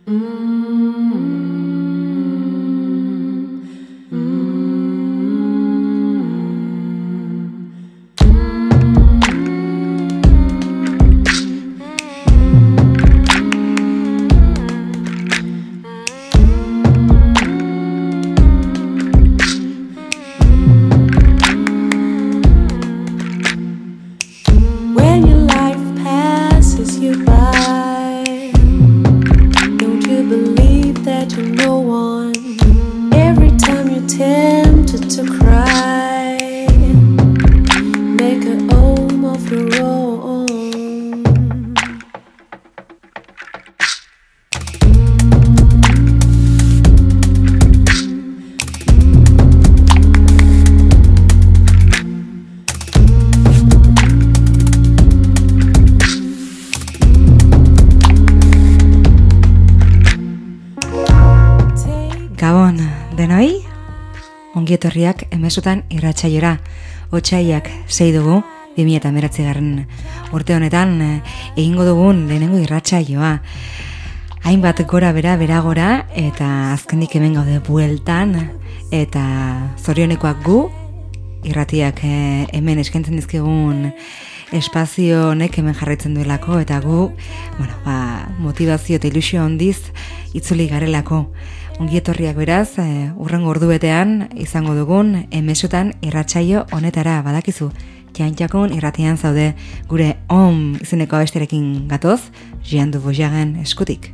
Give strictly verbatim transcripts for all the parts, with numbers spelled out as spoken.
Ongietorriak emesutan irratsaiora, otsaiak sei dugu, bi mila hemeretzigarren urte honetan egingo dugun lehenengo irratsaioa. Hainbat gora bera, bera gora, eta azkenik hemen gaude bueltan, eta zorionekoak gu, irratiak hemen eskaintzen dizkigun espazio honek hemen jarraitzen duelako, eta gu, bueno, ba, motivazio eta ilusio handiz itzuli garelako. Ongietorriak beraz, e, urrengo ordubetean izango dugun emesutan irratsaio honetara badakizu. Jantjakon irratian zaude gure om izeneko abestiarekin gatoz, Jean du Vaugirren eskutik.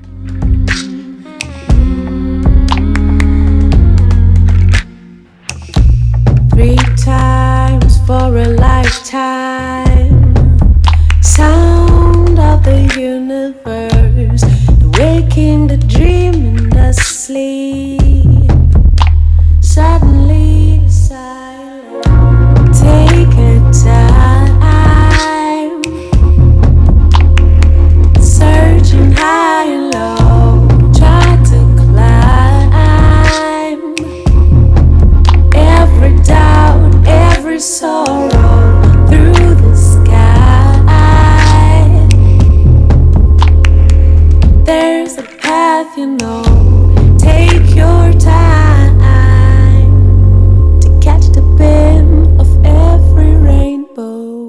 Three times for a lifetime, sound of the universe, the waking, the dream, and the sleep. Suddenly the silence, take a time, searching high and low, try to climb every doubt, every sorrow through the sky. There's a path, you know, take your time to catch the beam of every rainbow.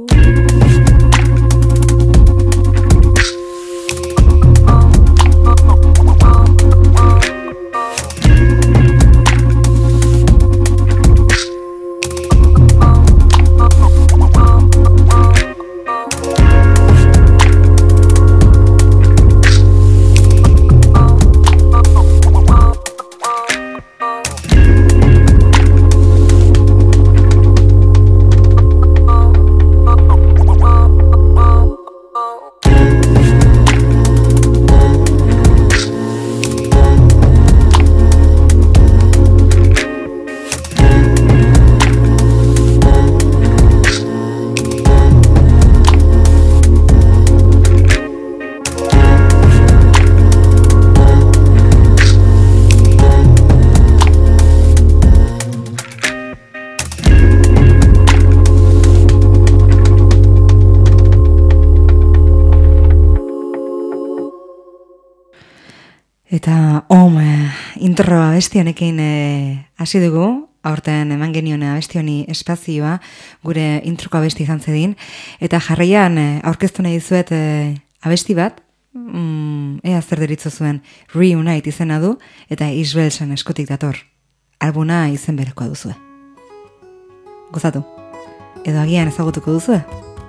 Eta om, eh, intro abesti honekin eh, hasi dugu, aurten eman genion abesti honi espazioa, gure introko abesti izan zedin, eta jarraian eh, aurkeztu nahi dizuet eh, abesti bat, mm, ea zer deritzo zuen, Reunite izena du, eta Isbelsen eskutik dator, albuna izen berekoa duzue. Gozatu, edo agian ezagutuko duzue.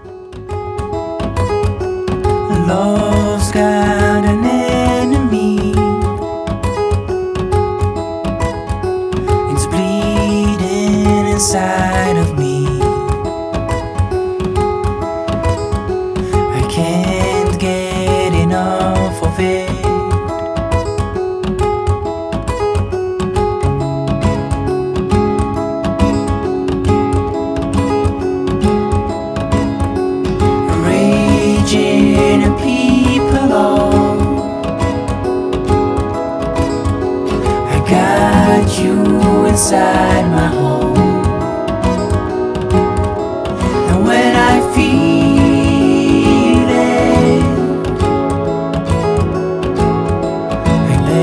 Love's got an enemy. It's bleeding inside of me. I can't get enough of it. Raging and people all, I got you inside my home. And when I feel it, I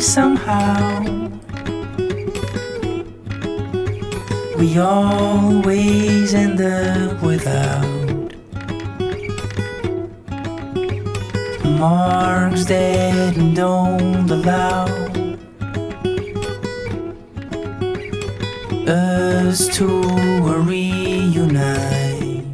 somehow. We always end up without marks that don't allow us to reunite.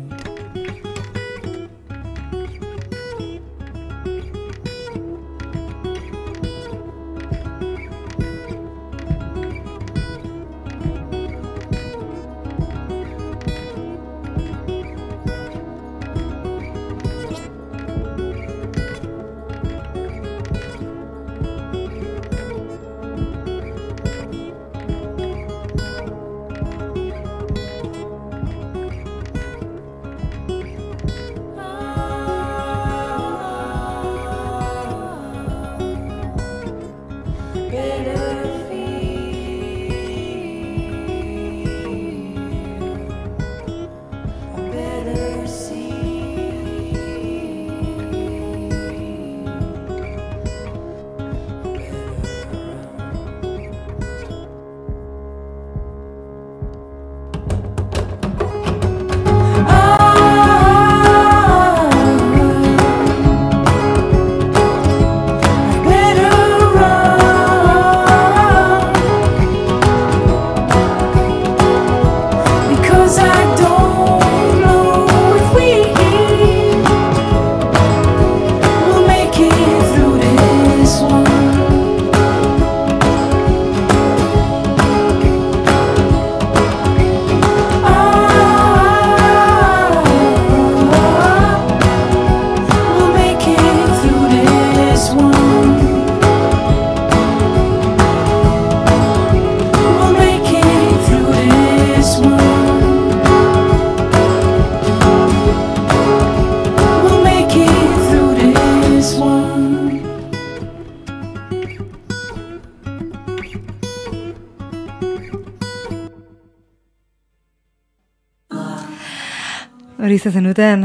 Hori izaten duten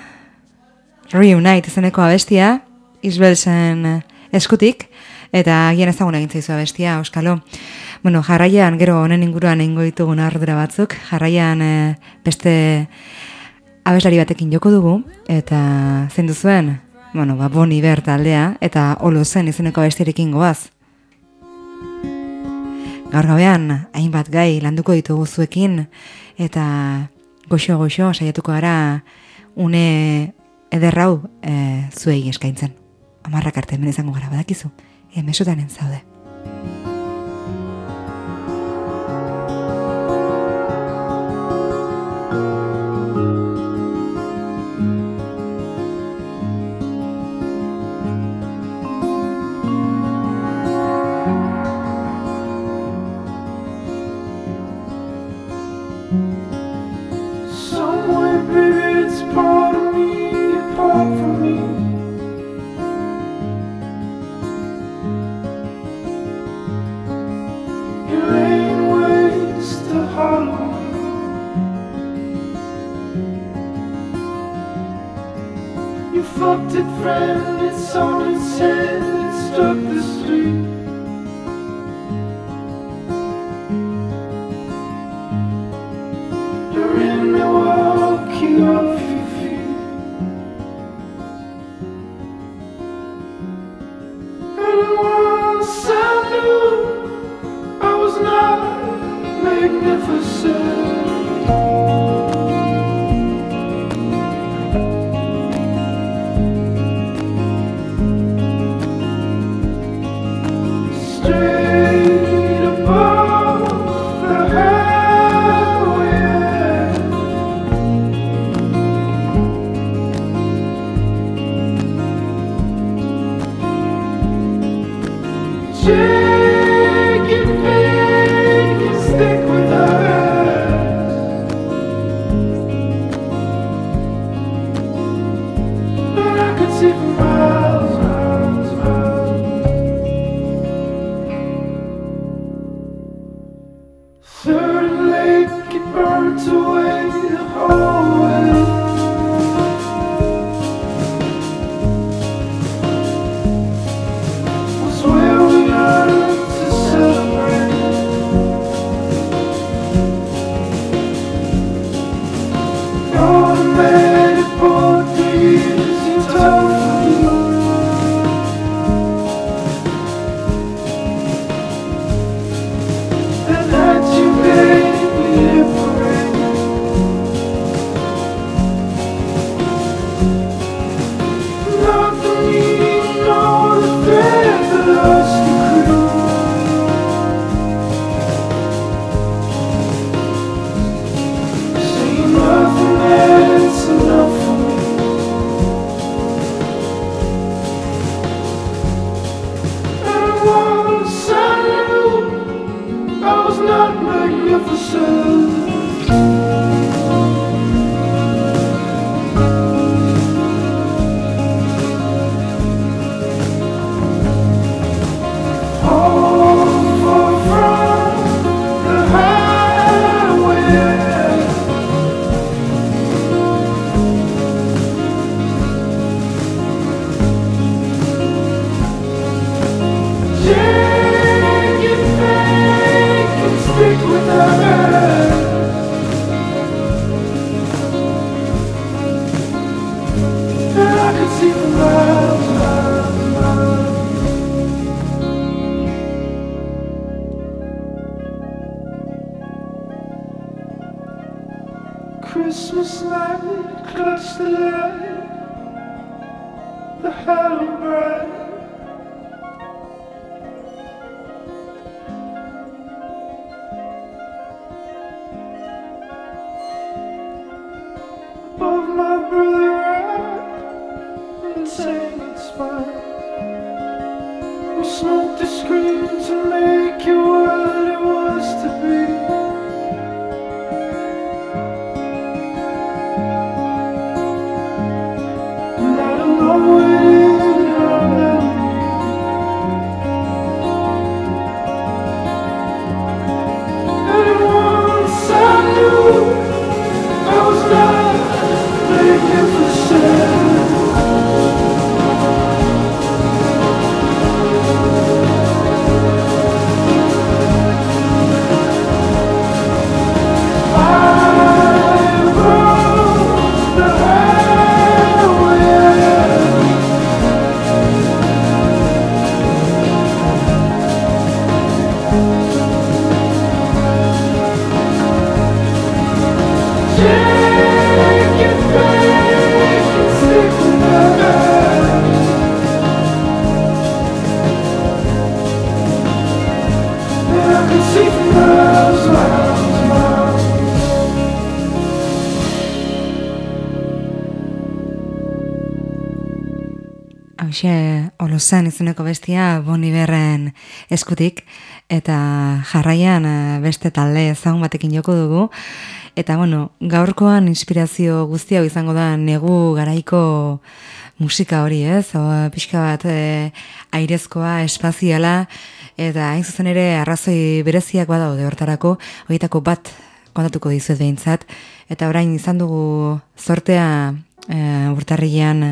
Reunite izeneko abestia, Isbelsen eskutik, eta agian ezaguna egin zaizu abestia, Euskalo. Bueno, jarraian, gero honen inguruan egingo ditugun ardura batzuk, jarraian e, beste abeslari batekin joko dugu, eta zein duzuen, bueno, ba, Bon Iver taldea, eta Olo zen izeneko abestiarekin goaz. Gaur gabean, hainbat gai landuko ditugu zuekin, eta goxo-goxo saiatuko gara une ederrau e, zuei eskaintzen. Amarrak arte hemen izango gara, badakizu, emesotanen zaude. Christmas night, clutch the light, the halo bright. Above my brother I and saying it's fine. We smoked the screen to make it what it was to be. Hauxe, Olozan izeneko bestia Bon Iverren eskutik, eta jarraian beste talde ezagun batekin joko dugu, eta bueno, gaurkoan inspirazio guzti hau izango da negu garaiko musika hori, ez? O, pixka bat e, airezkoa, espaziala, eta hain zuzen ere arrazoi bereziak badaude hortarako, horietako bat kontatuko dizuet behintzat, eta orain izan dugu zortea e, urtarrilean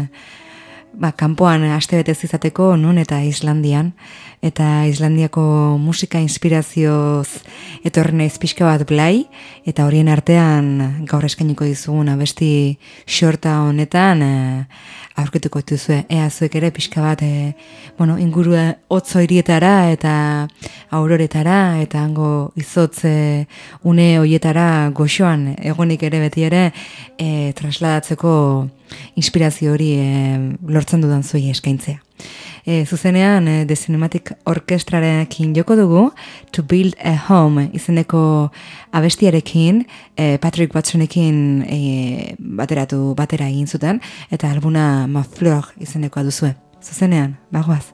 ba, kanpoan astebetez izateko nun eta Islandian, eta Islandiako musika inspirazioz etorri naiz pixka bat Blai, eta horien artean gaur eskainiko dizugun abesti xorta honetan e, aurkituko dituzue, ea zuek ere pixka bat e, bueno, ingurua hotzo hirietara eta auroretara eta hango izotz e, une hoietara goxoan egonik ere beti ere e, trasladatzeko inspirazio hori e, lortzen dudan zuei eskaintzea. E, zuzenean e, The Cinematic Orchestrarekin joko dugu To Build a Home izeneko abestiarekin e, Patrick Watsonekin e, bateratu batera egin zuten eta albuna Ma Fleur izenekoa duzue. Zuzenean, bagoaz.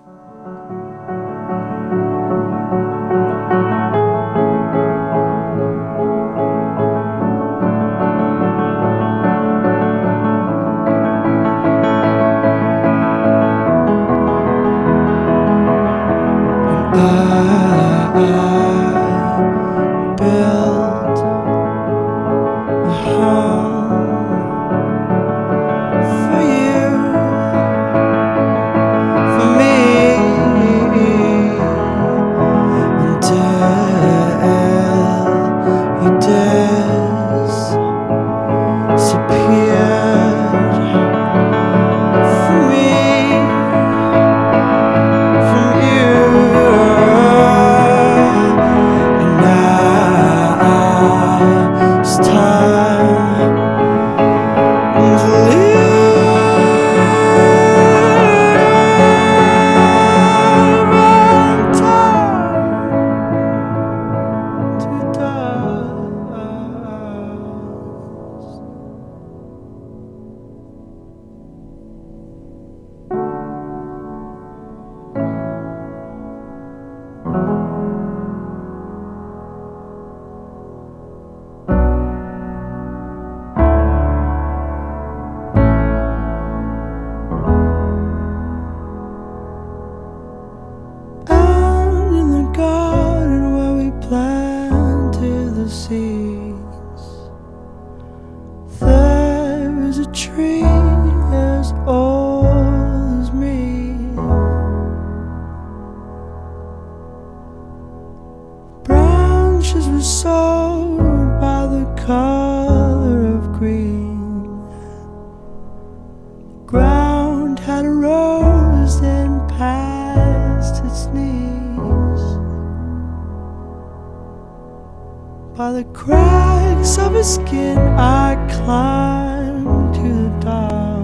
cracks of his skin, I climbed to the top.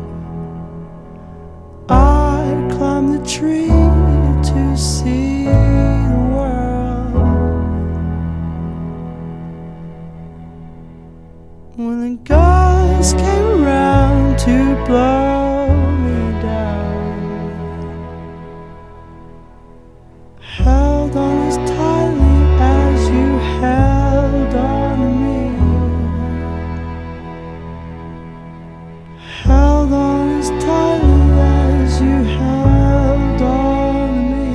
I climbed the tree to see the world. When the guys came around to blow me down, held on as tightly as you held on to me, held on as tightly as you held on to me.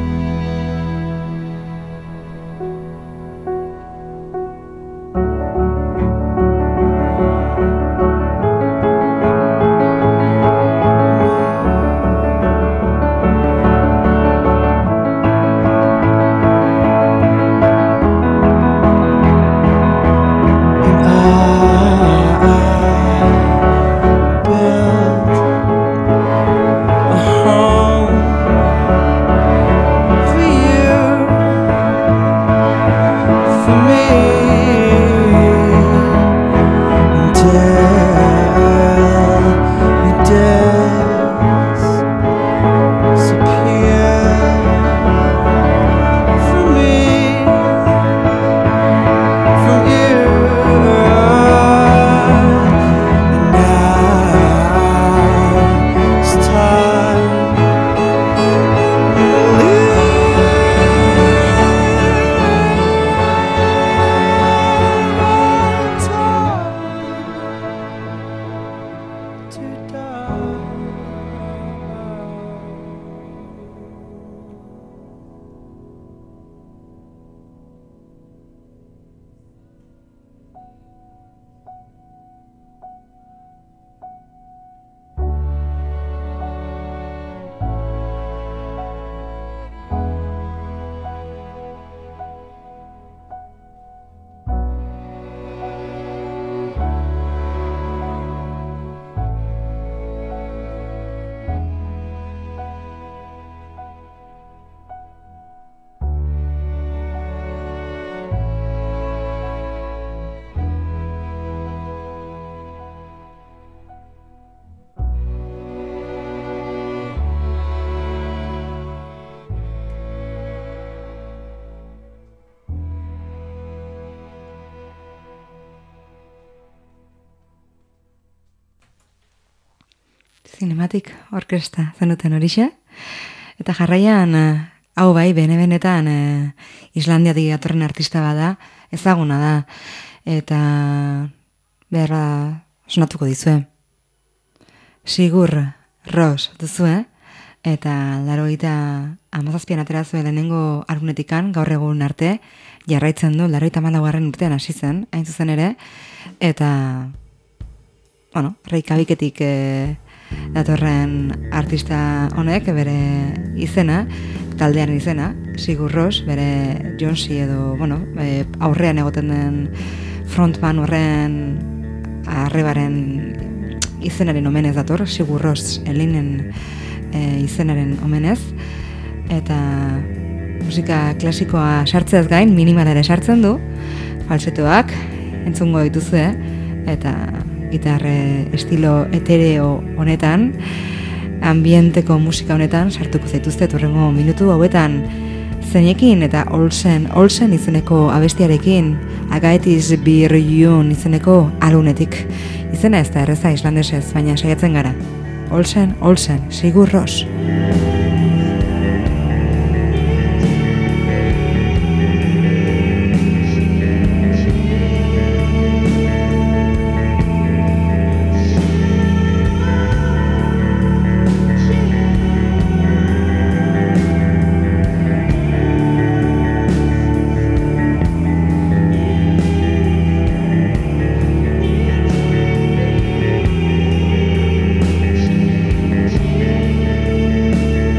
Cinematic Orkestra zenuten horixe. Eta jarraian, hau bai, bene-benetan e, Islandiatik datorren artista bada, ezaguna da. Eta beharra sonatuko dizue. Sigur Rós duzue, eta larogeita hamazazpian atera zuen lehenengo albumetikan, gaur egun arte, jarraitzen du, larogeita hamalaugarren urtean hasi zen, hain zuzen ere, eta, bueno, Reykjaviketik e, datorren artista honek bere izena, taldean izena, Sigur Rós, bere Jonsi edo, bueno, e, aurrean egoten den frontman horren arrebaren izenaren omenez dator, Sigur Rós Elinen e, izenaren omenez, eta musika klasikoa sartzeaz gain, minimal ere sartzen du, falsetoak entzungo dituzue, eta gitarre estilo etereo honetan, ambienteko musika honetan sartuko zaituzte turrengo minutu hauetan zeinekin eta Olsen, Olsen izeneko abestiarekin, Agaetis Birjun izeneko alunetik. Izena ez da erreza islandesez, baina saiatzen gara. Olsen, Olsen, Sigur Rós. Thank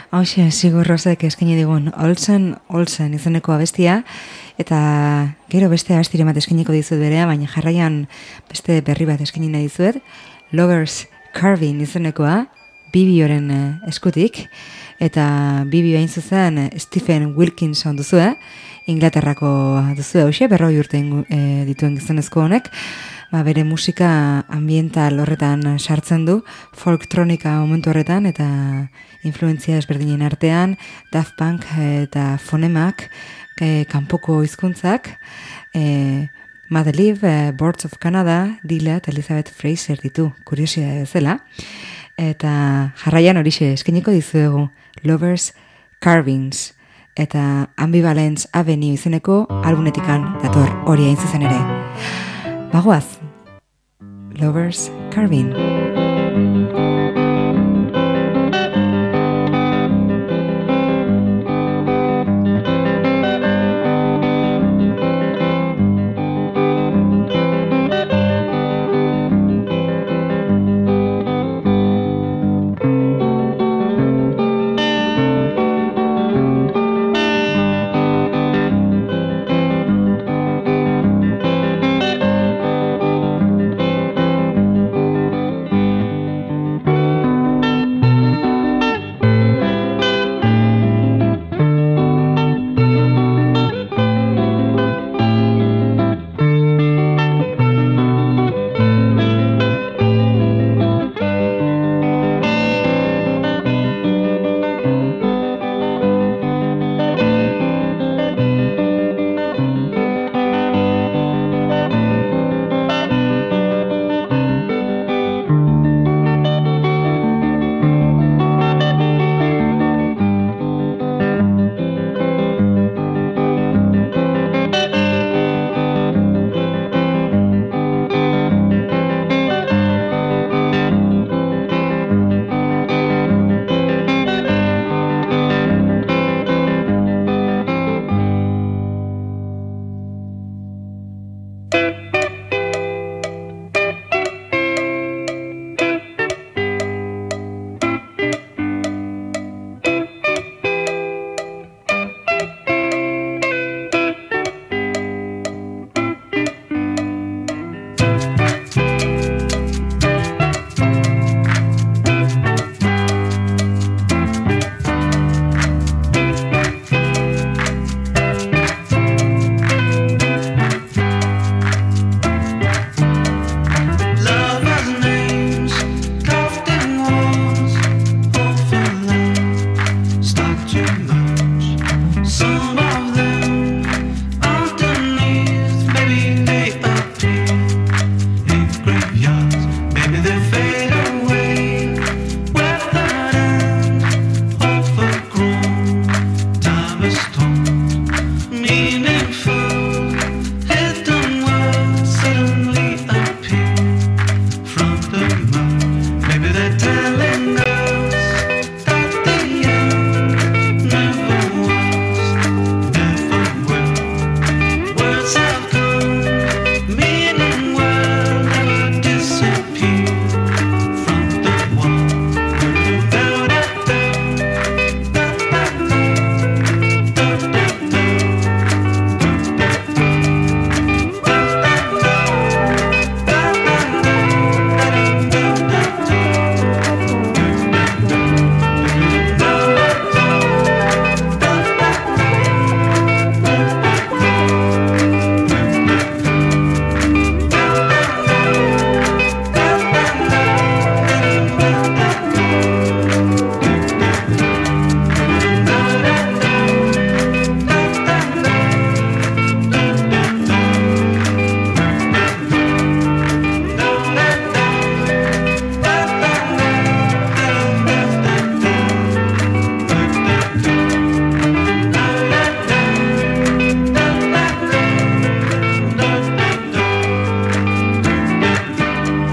Hauxe, Sigur Rosek eskaini digun Olsen, Olsen izeneko abestia, eta gero beste abestire bat eskainiko dizut berea, baina jarraian beste berri bat eskaini nahi dizuet, Lovers Carving izenekoa, Bibioren eskutik, eta Bibi hain zuzen Stephen Wilkinson duzue, Inglaterrako duzue hauxe, berroi urte e, dituen gizonezko honek, ba, bere musika ambiental horretan sartzen du, folktronika momentu horretan, eta influentzia desberdinen artean, Daft Punk eta fonemak, e, kanpoko hizkuntzak, e, Mad Live, e, Boards of Canada, Dila eta Elizabeth Fraser ditu, kuriosia bezala, eta jarraian horixe eskainiko dizuegu, Lovers Carvings, eta Ambivalence Avenue izeneko albumetikan dator hori hain zuzen ere. Bagoaz, Lovers Carving.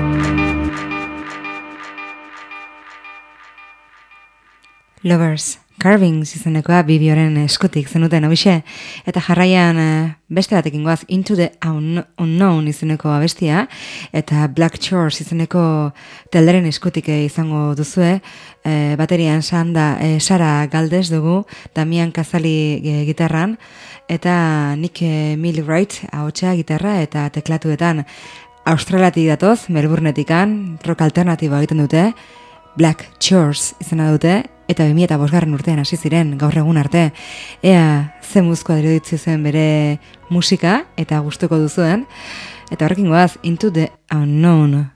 Lovers Carvings izenekoa bibioren eskutik zenuten hobixe, eta jarraian beste batekin goaz Into the Unknown izeneko abestia, eta Black Chores izeneko talderen eskutik izango duzue, e, baterian sanda, e, Sara Galdes dugu, Damian Kazali e, gitarran, eta Nick e, Millwright ahotsa gitarra eta teklatuetan. Australiatik datoz, Melbournetikan, rock alternatiboa egiten dute, Black Chores izena dute, eta bi mila bosgarren urtean hasi ziren gaur egun arte. Ea ze muzkoa diruditzu zen bere musika eta gustuko duzuen. Eta horrekin goaz, Into the Unknown.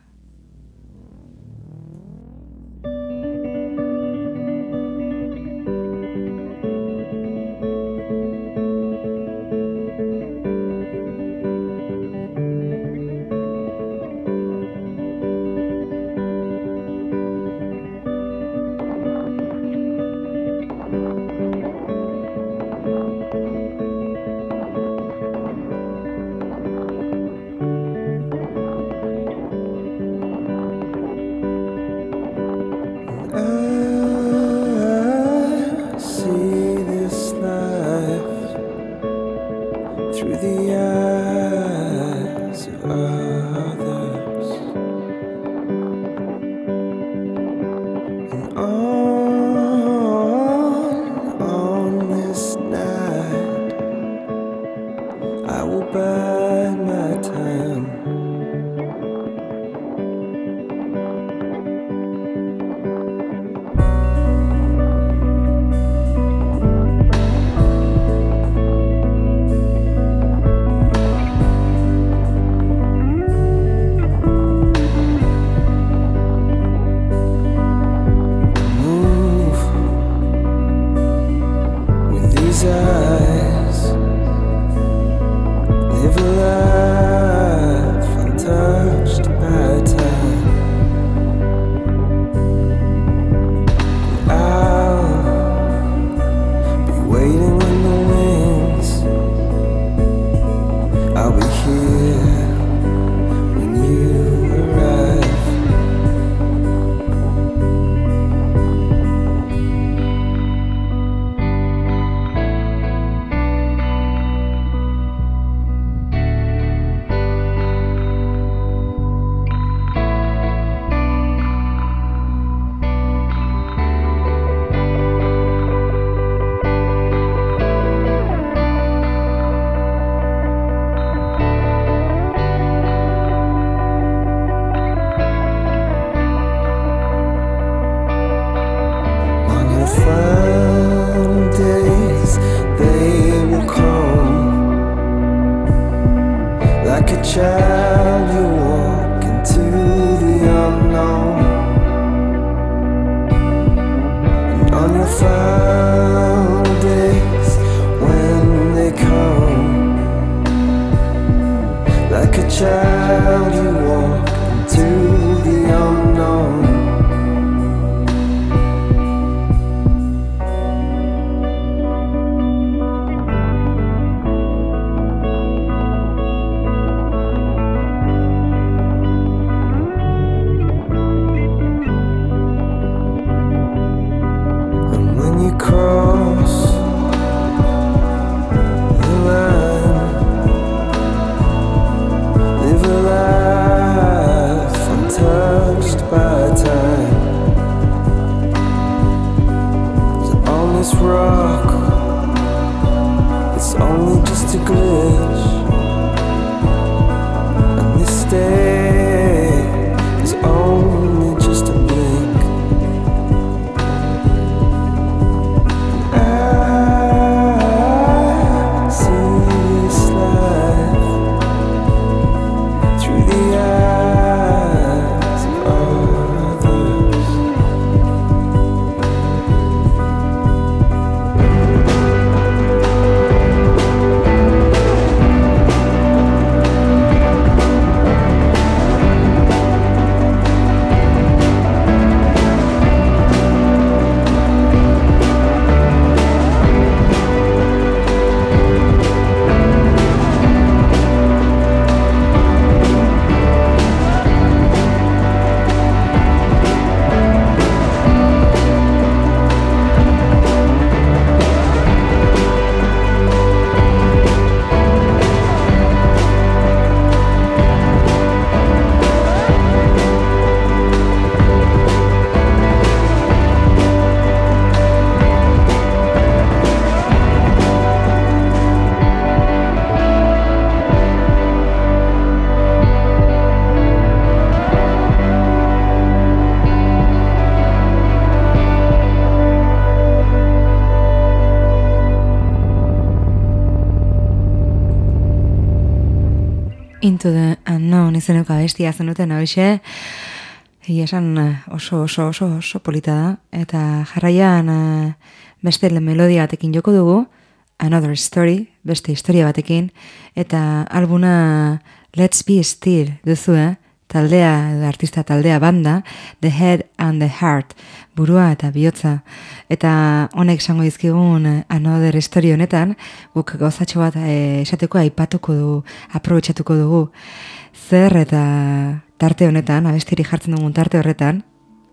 Into the Unknown izeneko abestia zenuten hauxe. Egia esan oso oso oso oso polita da. Eta jarraian beste melodia batekin joko dugu. Another Story, beste historia batekin. Eta albuna Let's Be Still duzu, eh? Taldea, artista taldea banda, The Head and the Heart, burua eta bihotza. Eta honek esango dizkigun Another Story honetan, guk gauzatxo bat e, esateko aipatuko du, aprobetxatuko dugu. Zer eta tarte honetan, abestiri jartzen dugun tarte horretan,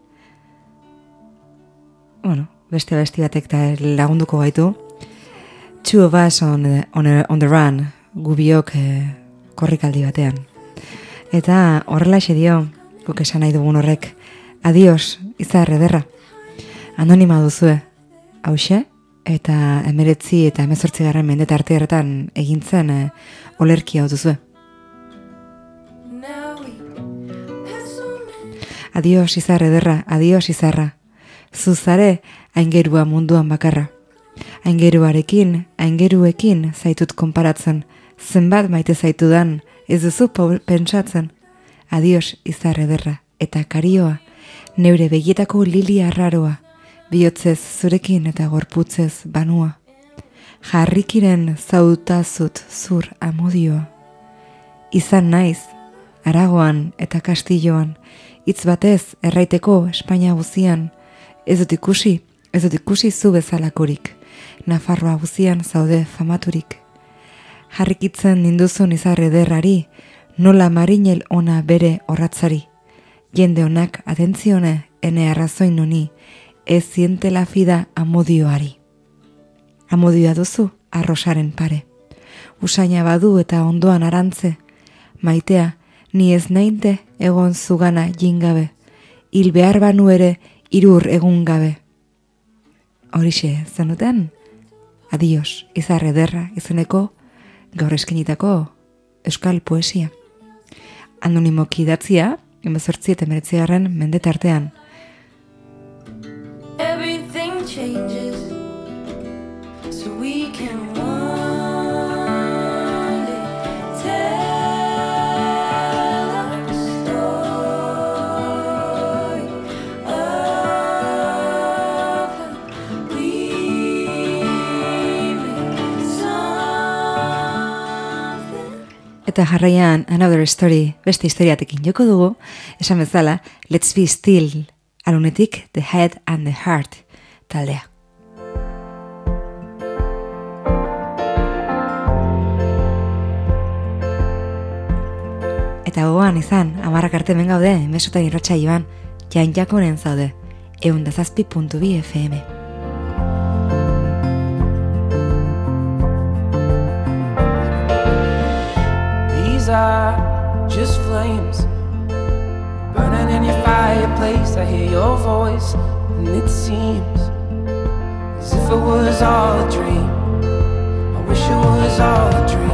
bueno, beste abesti batek lagunduko gaitu, Two of Us on the, on the, on the Run, gubiok e, korrikaldi batean. Eta horrela ese dio, guk esan nahi dugun horrek, adios, izar ederra. Anonima duzue, hause, eta emeretzi eta emezortzi garren mendeta arte horretan egintzen e, olerki hau duzue. Adios, izar ederra, adios, izarra. Zuzare, aingerua munduan bakarra. Aingeruarekin, aingeruekin zaitut konparatzen, zenbat maite zaitudan, ez duzu pentsatzen. Adios, izar ederra, eta karioa, neure begietako lilia arraroa, bihotzez zurekin eta gorputzez banua. Jarrikiren zautazut zur amodioa. Izan naiz, Aragoan eta Kastilloan, hitz batez erraiteko Espainia guzian, ez dut ikusi, ez dut ikusi zu bezalakorik, Nafarroa guzian zaude famaturik. Jarrikitzen ninduzun izar ederrari, nola marinel ona bere horratzari. Jende honak atentzione ene arrazoin noni, ez zientela fida amodioari. Amodioa duzu arrosaren pare. Usaina badu eta ondoan arantze, maitea, ni ez nainte egon zugana jingabe, hil behar banu ere irur egun gabe. Horixe zenuten, adios, izar ederra izeneko gaur eskenitako euskal poesia. Anonimoki idatzia, emezortzi eta emeretzi garren mendetartean. Everything changes, so we can one day tell a story of how we make something. Eta jarraian Another Story, beste historiatekin joko dugu, esan bezala, Let's Be Still, alunetik The Head and the Heart taldea. Eta gogoan izan, amarrak arte ben gaude, mesotan irratsaioan, Jan Jakonen zaude, ehun eta zazpi puntu bi F M. These are just flames burning in your fireplace. I hear your voice, and it seems as if it was all a dream. I wish it was all a dream.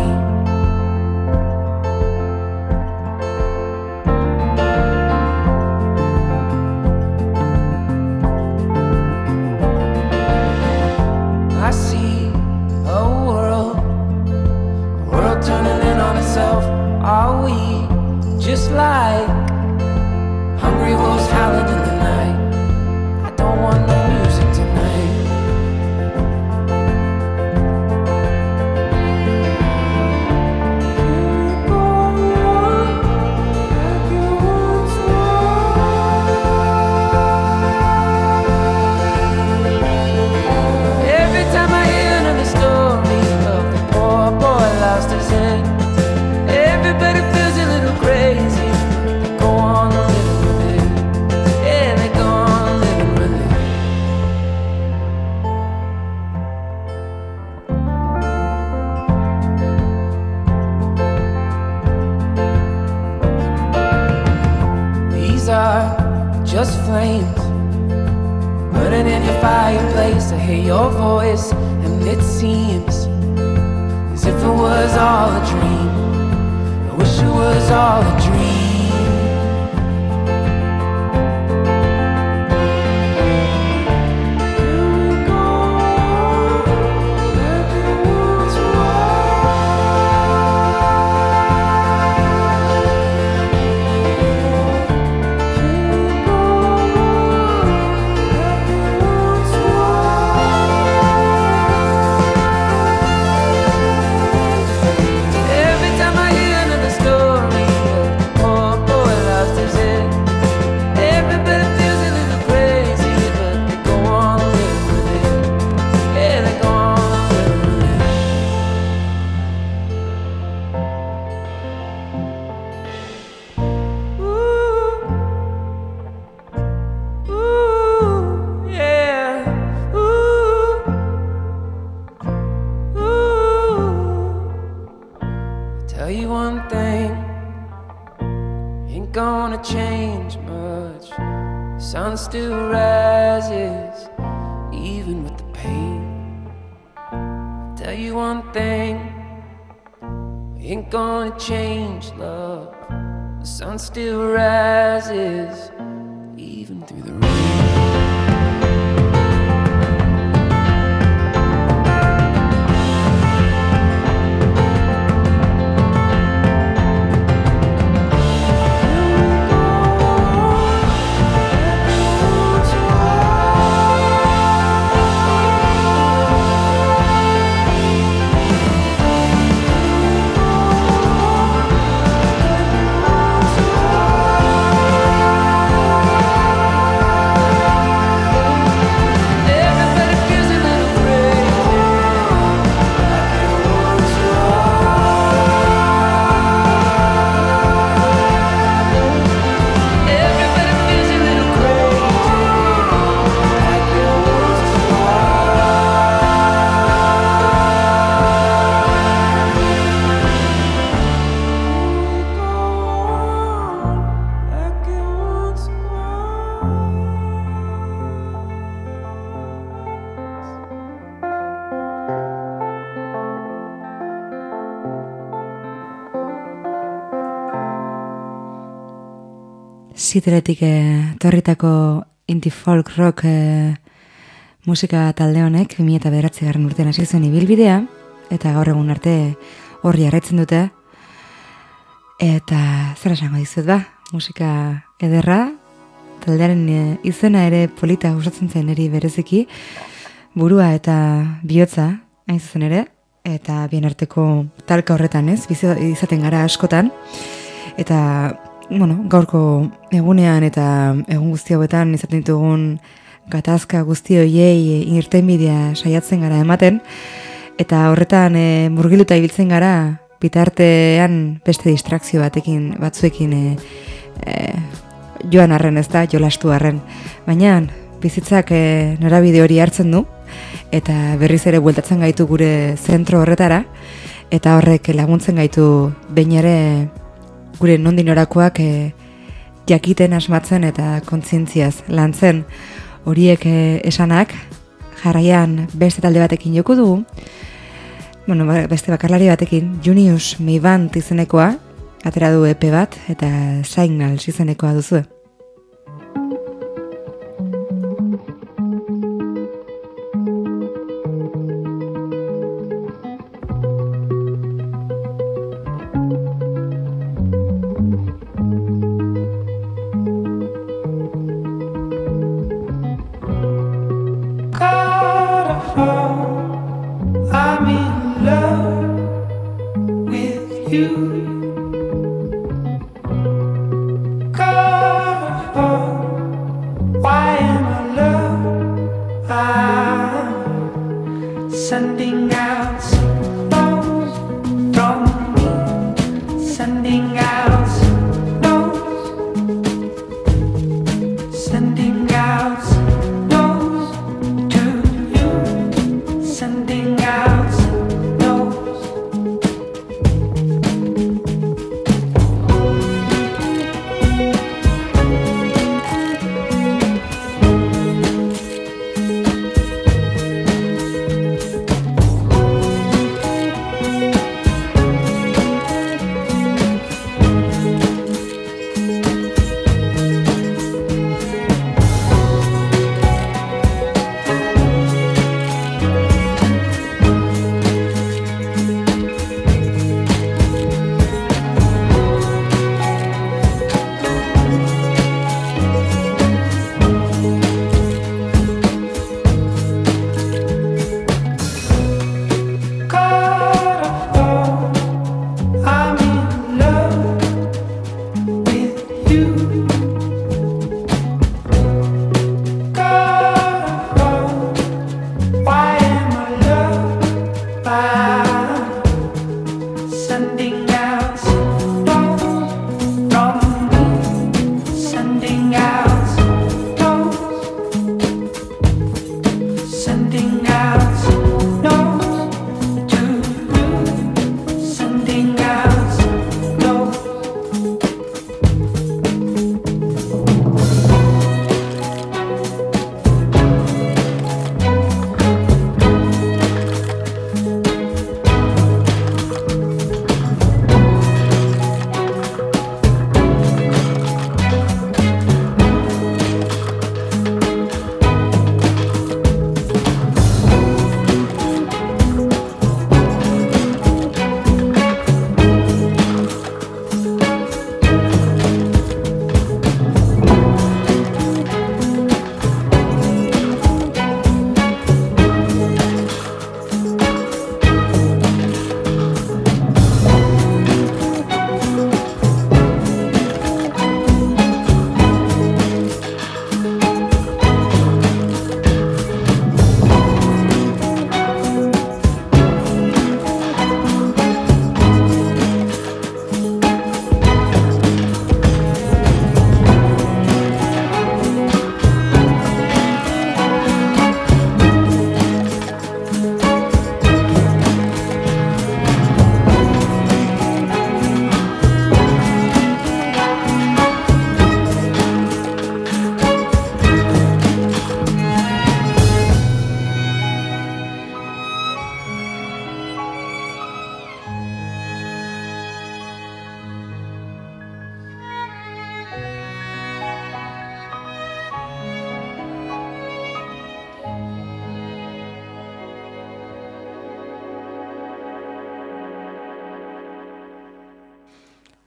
I see a world, a world turning in on itself. Are we just like hungry wolves howling in the night? I don't want no music tonight. Every time I hear another story of the poor boy lost his head, everybody feels a little crazy. They go on living with it. Yeah, they go on living with it. These are just flames burning in your fireplace. I hear your voice, and it seems as if it was all a dream. I wish it was all a dream. Can we go back to ain't gonna change much. The sun still rises, even with the pain. I'll tell you one thing, ain't gonna change, love. The sun still rises, even through the rain. Ziteletik eh, torritako indie folk rock eh, musika talde honek bi mila bederatzigarren urtean hasi zuen ibilbidea eta gaur egun arte horri jarraitzen dute eta zer esango dizut ba, musika ederra, taldearen eh, izena ere polita gustatzen zen niri bereziki, burua eta bihotza hain zuzen ere, eta bien arteko talka horretan ez, bizi izaten gara askotan, eta bueno, gaurko egunean eta egun guzti hauetan izaten ditugun gatazka guzti horiei irtenbidea saiatzen gara ematen eta horretan e, murgiluta ibiltzen gara bitartean beste distrakzio batekin batzuekin e, e, joan arren ez da, jolastu arren. Baina bizitzak e, norabide hori hartzen du eta berriz ere bueltatzen gaitu gure zentro horretara eta horrek laguntzen gaitu behin ere gure nondin orakoak e, jakiten asmatzen eta kontzientziaz lantzen horiek e, esanak jarraian beste talde batekin joko dugu, bueno, beste bakarlari batekin, Junius Meiband izenekoa, atera du E P bat eta Signals izenekoa duzue.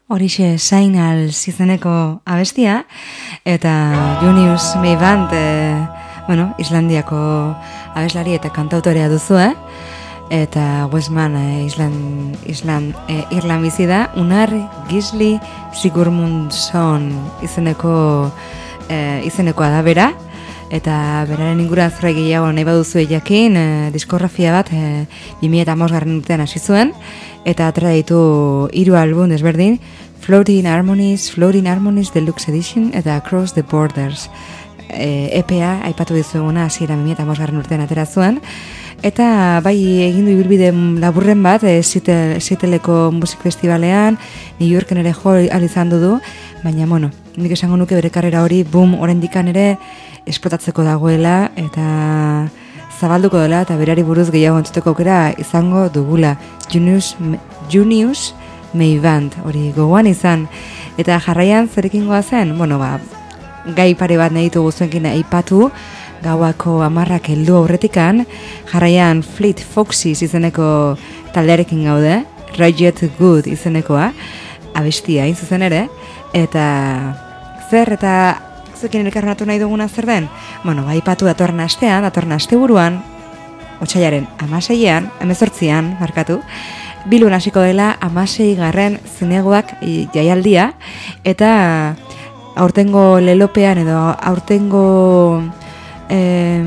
Horixe Signals izeneko abestia, eta Junius Meiband, e, bueno, Islandiako abeslari eta kantautorea duzu, eh? Eta Westman e, Island, Island, e, Irland bizi da, Unar Gisli Sigurmundsson izeneko, e, izenekoa da bera, eta beraren ingura zure gehiago nahi baduzu jakin, e, diskografia bat e, bi mila hamabost garren urtean hasi zuen, eta atera ditu hiru album desberdin, Floating Harmonies, Floating Harmonies Deluxe Edition eta Across the Borders. E, E P A aipatu dizueguna hasiera bi mila hamabost garren urtean atera zuen, eta bai egin du ibilbide laburren bat e, Seattleeko musik festivalean, New Yorken ere jo ahal izan du, baina bueno, nik esango nuke bere karrera hori boom oraindikan ere esplotatzeko dagoela eta zabalduko dela eta berari buruz gehiago entzuteko aukera izango dugula. Junius, Junius Meiband, hori gogoan izan. Eta jarraian zerekin goazen, bueno, ba, gai pare bat nahi ditugu zuenkin aipatu, gauako hamarrak heldu aurretikan, jarraian Fleet Foxes izeneko taldearekin gaude, Rajat Good izenekoa, abestia hain zuzen ere, eta zer eta zuekin elkarrenatu nahi duguna zer den? Bueno, ba, aipatu datorren astean, datorren asteburuan, otsailaren hamaseian, hemezortzian, markatu, bilun hasiko dela hamasei garren zinegoak jaialdia, eta aurtengo lelopean edo aurtengo eh,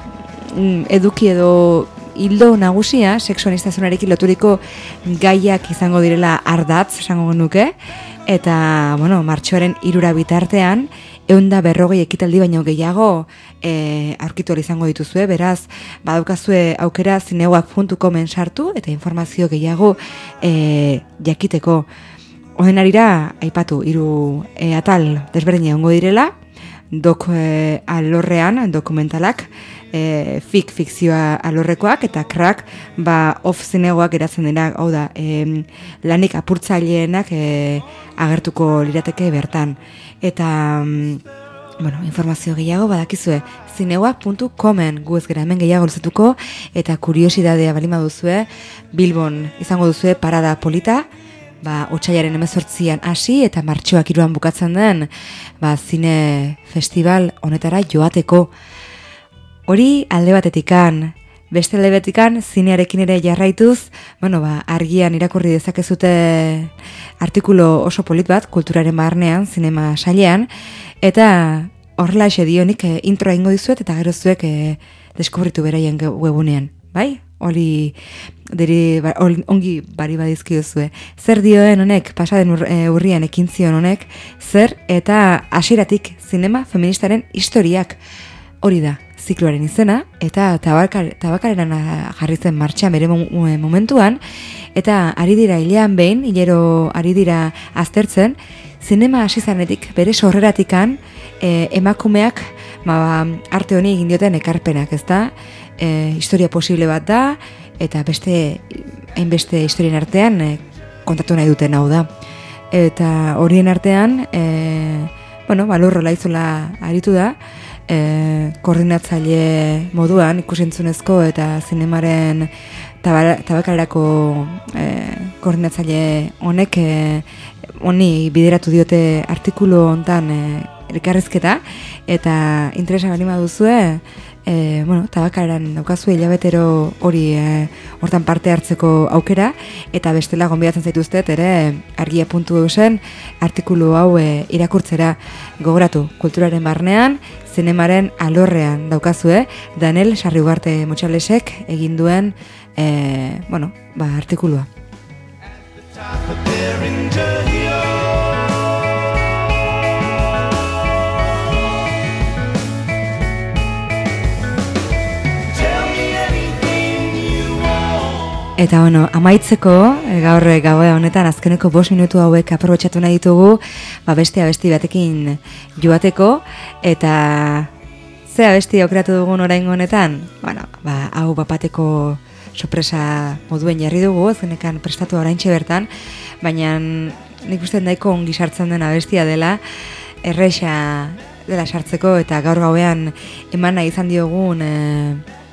eduki edo hildo nagusia, sexuanistasunarekin loturiko gaiak izango direla ardatz, esango nuke, eta, bueno, martxoaren hirura bitartean, eunda berrogei ekitaldi baino gehiago e, aurkitu izango dituzue, beraz, badaukazue aukera zinegoak puntu comen sartu eta informazio gehiago e, jakiteko. Honen arira, aipatu, hiru e, atal desberdina egongo direla, dok e, alorrean, dokumentalak, e, fik, fikzioa alorrekoak, eta crack, ba, off zinegoak eratzen dira, hau da, e, lanik apurtzaileenak e, agertuko lirateke bertan. Eta, bueno, informazio gehiago badakizue, zinegoak puntu comen gu ez gara hemen gehiago luzetuko, eta kuriosidadea balima duzue, Bilbon izango duzue parada polita, ba, otsailaren hemezortzian hasi eta martxoak hiruan bukatzen den, ba, zine festival honetara joateko. Hori alde batetikan, beste alde batetikan zinearekin ere jarraituz, bueno, ba, argian irakurri dezakezute artikulu oso polit bat, kulturaren barnean, zinema sailean, eta horrela ese dionik e, introa ingo dizuet eta gero zuek e, deskubritu beraien webunean, bai? Hori deri, ba, ongi bari badizkiozue. Zer dioen honek, pasaden ur, e, urrian ekin zion honek, zer eta hasieratik zinema feministaren historiak. Hori da, zikloaren izena, eta tabakar, tabakareran jarri zen martxan bere momentuan, eta ari dira hilean behin, hilero ari dira aztertzen, zinema hasi zanetik, bere sorreratikan, e, emakumeak ba, arte honi egin dioten ekarpenak, ezta? E, historia posible bat da, eta beste, hainbeste historien artean e, kontatu nahi duten hau da. Eta horien artean, e, bueno, balurro laizola aritu da, e, koordinatzaile moduan, ikusentzunezko eta zinemaren tabakalerako e, koordinatzaile honek e, honi bideratu diote artikulu hontan e, elkarrizketa, eta interesa balima duzue, e, bueno, tabakaran daukazue hilabetero hori e, hortan parte hartzeko aukera, eta bestela gonbidatzen zaituztet ere argia puntu eusen artikulu hau e, irakurtzera gogoratu kulturaren barnean, zinemaren alorrean daukazue, Daniel Sarriugarte Motxalesek egin duen e, bueno, ba, artikulua. Eta bueno, amaitzeko, gaur gaua honetan azkeneko bost minutu hauek aprobetxatu nahi ditugu, ba beste abesti batekin joateko, eta ze abesti aukeratu dugun oraingo honetan? Bueno, ba, hau bapateko sorpresa moduen jarri dugu, azkenekan prestatu oraintxe bertan, baina nik uste nahiko ongi sartzen den abestia dela, erresa dela sartzeko, eta gaur gauean eman nahi izan diogun e,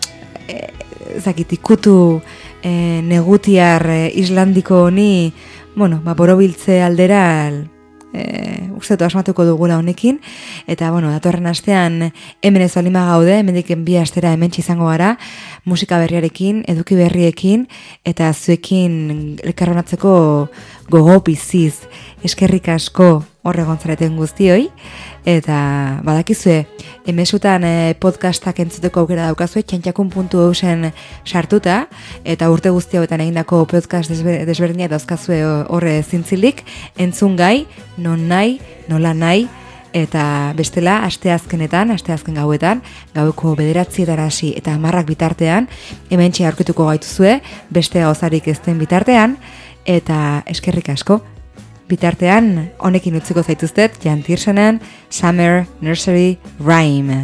e, zakit, ikutu e, negutiar e, islandiko honi, bueno, ba, borobiltze aldera e, uste dut asmatuko dugula honekin, eta, bueno, datorren astean hemen ez olima gaude, hemendik bi astera hementsi izango gara, musika berriarekin, eduki berriekin, eta zuekin elkarronatzeko gogo biziz, eskerrik asko horregon zareten guztioi, eta badakizue, emesutan e, podcastak entzuteko aukera daukazue, txantxakun puntu eusen sartuta, eta urte guzti hauetan egindako podcast desberdinak dauzkazue horre zintzilik, entzun gai, non nahi, nola nahi, eta bestela, asteazkenetan, asteazken gauetan, gaueko bederatzietara hasi eta hamarrak bitartean, hementxe aurkituko gaituzue, beste gauzarik ez den bitartean, eta eskerrik asko. Bitartean, honekin utziko zaituztet, Jan Tiersonen, Summer Nursery Rhyme.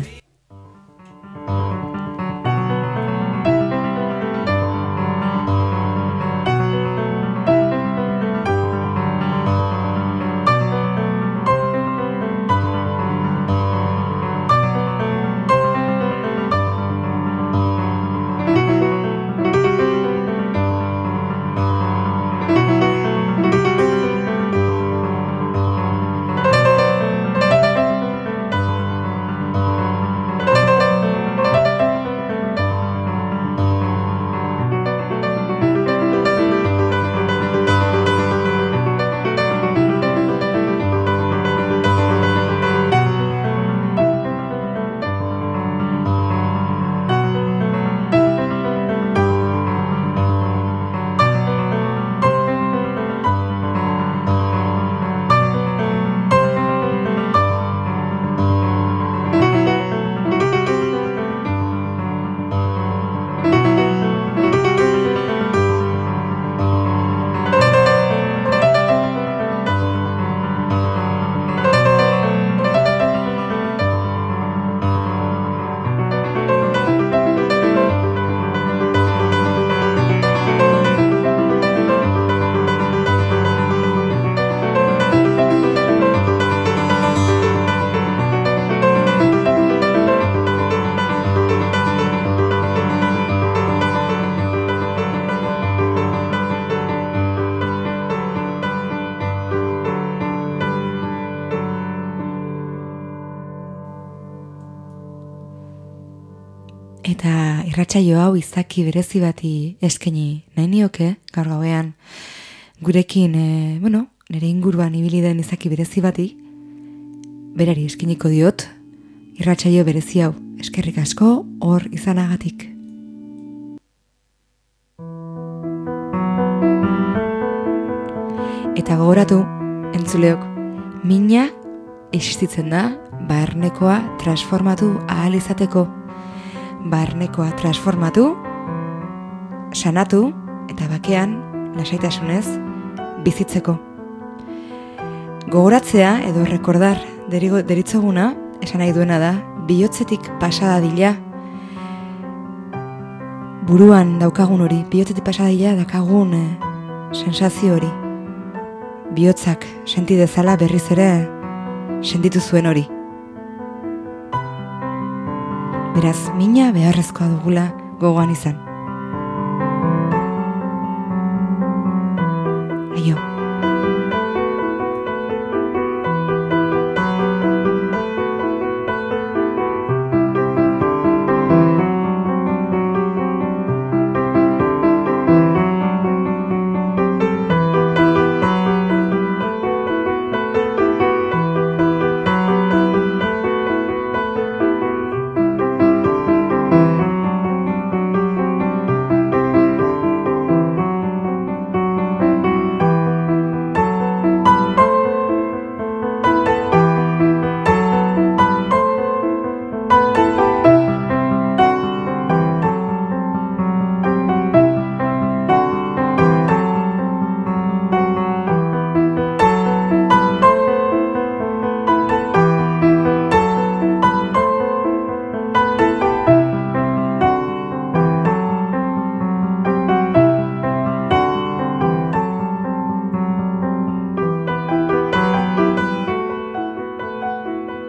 Eta irratsaio hau izaki berezi bati eskaini nahi nioke gaur gauean gurekin, e, bueno, nire inguruan ibili den izaki berezi bati berari eskainiko diot irratsaio berezi hau. Eskerrik asko hor izanagatik. Eta gogoratu, entzuleok, mina existitzen da barnekoa transformatu ahal izateko. Barnekoa transformatu, sanatu eta bakean lasaitasunez bizitzeko. Gogoratzea edo rekordar derigo, deritzoguna esan nahi duena da bihotzetik pasada dila. Buruan daukagun hori, bihotzetik pasada dila daukagun eh, sensazio hori. Bihotzak senti dezala berriz ere sentitu zuen hori. Beraz, mina beharrezkoa dugula gogoan izan.